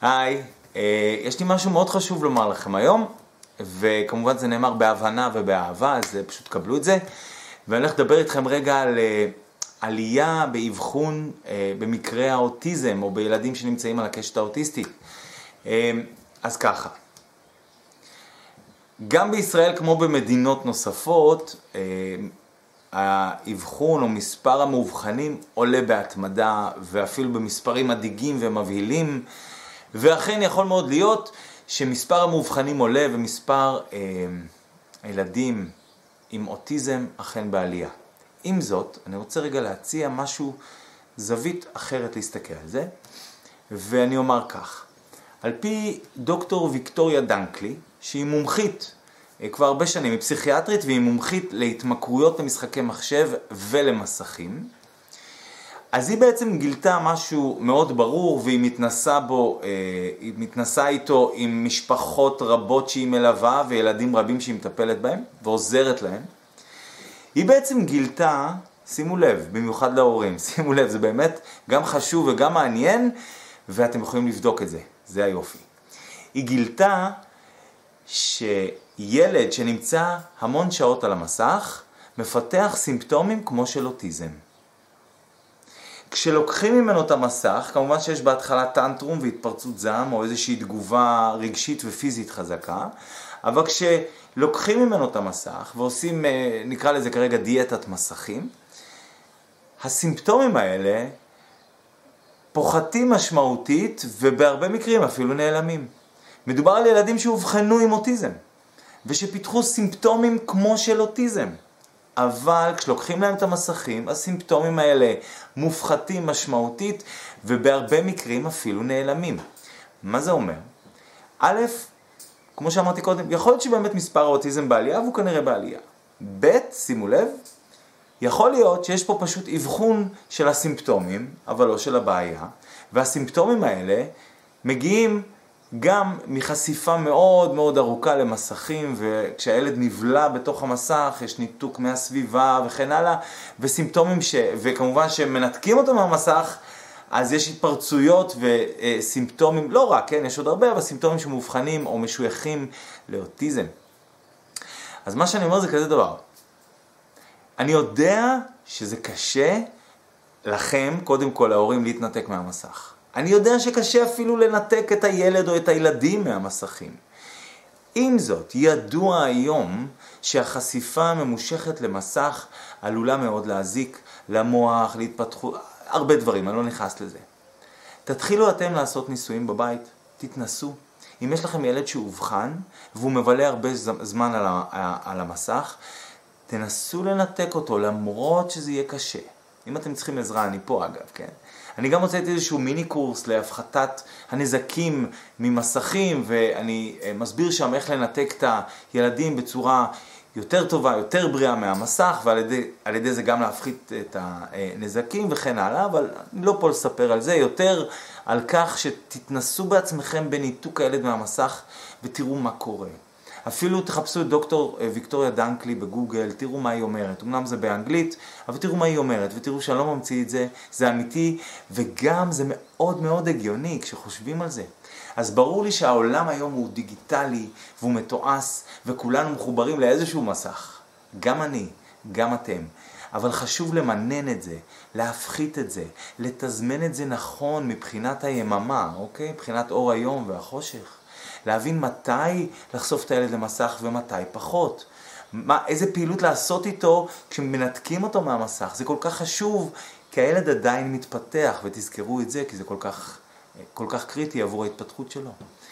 היי, יש לי משהו מאוד חשוב לומר לכם היום, וכמובן זה נאמר בהבנה ובאהבה, אז פשוט קבלו את זה. ואני הולך לדבר איתכם רגע על עלייה באבחון במקרה האוטיזם, או בילדים שנמצאים על הקשת האוטיסטית. אז ככה, גם בישראל כמו במדינות נוספות, האבחון או מספר המאובחנים עולה בהתמדה, ואפילו במספרים מדאיגים ומבהילים, ואכן יכול מאוד להיות שמספר המאובחנים עולה ומספר הילדים עם אוטיזם אכן בעלייה. עם זאת, אני רוצה רגע להציע משהו, זווית אחרת להסתכל על זה, ואני אומר כך. על פי דוקטור ויקטוריה דנקלי, שהיא מומחית כבר הרבה שנים, היא פסיכיאטרית והיא מומחית להתמכרויות למשחקי מחשב ולמסכים, אז היא בעצם גילתה משהו מאוד ברור, והיא מתנסה איתו עם משפחות רבות שהיא מלווה וילדים רבים שהיא מטפלת בהם ועוזרת להם. היא בעצם גילתה, שימו לב, במיוחד להורים, שימו לב, זה באמת גם חשוב וגם מעניין, ואתם יכולים לבדוק את זה, זה היופי. היא גילתה שילד שנמצא המון שעות על המסך, מפתח סימפטומים כמו של אוטיזם. כשלוקחים ממנו את המסך, כמובן שיש בהתחלה טנטרום והתפרצות זעם או איזושהי תגובה רגשית ופיזית חזקה, אבל כשלוקחים ממנו את המסך ועושים, נקרא לזה כרגע דיאטת מסכים, הסימפטומים האלה פוחתים משמעותית ובהרבה מקרים אפילו נעלמים. מדובר על ילדים שהובחנו עם אוטיזם ושפיתחו סימפטומים כמו של אוטיזם. אבל כשלוקחים להם את המסכים, הסימפטומים האלה מופחתים משמעותית ובהרבה מקרים אפילו נעלמים. מה זה אומר? א', כמו שאמרתי קודם, יכול להיות שבאמת מספר האוטיזם בעלייה והוא כנראה בעלייה. ב', שימו לב, יכול להיות שיש פה פשוט אבחון של הסימפטומים, אבל לא של הבעיה, והסימפטומים האלה מגיעים גם מחשיפה מאוד מאוד ארוכה למסכים, וכשהילד נבלע בתוך המסך יש ניתוק מהסביבה וכן הלאה, וסימפטומים וכמובן שמנתקים אותו מהמסך, אז יש התפרצויות וסימפטומים, לא רק, כן, יש עוד הרבה, אבל סימפטומים שמובחנים או משויכים לאוטיזם. אז מה שאני אומר זה כזה דבר. אני יודע שזה קשה לכם, קודם כל ההורים, להתנתק מהמסך. אני יודע שקשה אפילו לנתק את הילד או את הילדים מהמסכים. עם זאת, ידוע היום שהחשיפה הממושכת למסך עלולה מאוד להזיק למוח, להתפתחות, הרבה דברים, אני לא נכנס לזה. תתחילו אתם לעשות ניסויים בבית, תתנסו. אם יש לכם ילד שהובחן והוא מבלה הרבה זמן על המסך, תנסו לנתק אותו למרות שזה יהיה קשה. אם אתם צריכים עזרה, אני פה אגב, כן? אני גם רוצה איזשהו מיני קורס להפחתת הנזקים ממסכים, ואני מסביר שם איך לנתק את הילדים בצורה יותר טובה, יותר בריאה מהמסך, ועל ידי זה גם להפחית את הנזקים וכן הלאה, אבל אני לא פה לספר על זה, יותר על כך שתתנסו בעצמכם בניתוק הילד מהמסך ותראו מה קורה. אפילו תחפשו את דוקטור ויקטוריה דנקלי בגוגל, תראו מה היא אומרת. אמנם זה באנגלית, אבל תראו מה היא אומרת, ותראו שאני לא ממציא את זה, זה אמיתי, וגם זה מאוד מאוד הגיוני כשחושבים על זה. אז ברור לי שהעולם היום הוא דיגיטלי, והוא מתועש, וכולנו מחוברים לאיזשהו מסך. גם אני, גם אתם. אבל חשוב למנן את זה, להפחית את זה, לתזמן את זה נכון מבחינת היממה, אוקיי? מבחינת אור היום והחושך. להבין מתי לחשוף את הילד למסך ומתי פחות. איזה פעילות לעשות איתו כשמנתקים אותו מהמסך. זה כל כך חשוב, כי הילד עדיין מתפתח, ותזכרו את זה, כי זה כל כך קריטי עבור ההתפתחות שלו.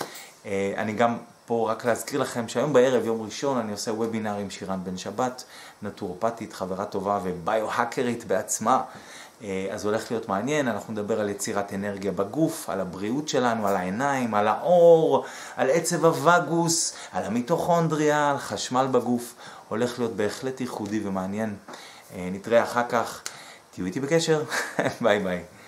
אני גם פה רק להזכיר לכם שהיום בערב, יום ראשון, אני עושה וובינר עם שירן בן שבת, נטורופטית, חברה טובה וביו-האקרית בעצמה. אז הולך להיות מעניין, אנחנו נדבר על יצירת אנרגיה בגוף, על הבריאות שלנו, על העיניים, על האור, על עצב הווגוס, על המיטוכונדריה, על חשמל בגוף. הולך להיות בהחלט ייחודי ומעניין. נתראה אחר כך, תהיו איתי בקשר, ביי ביי.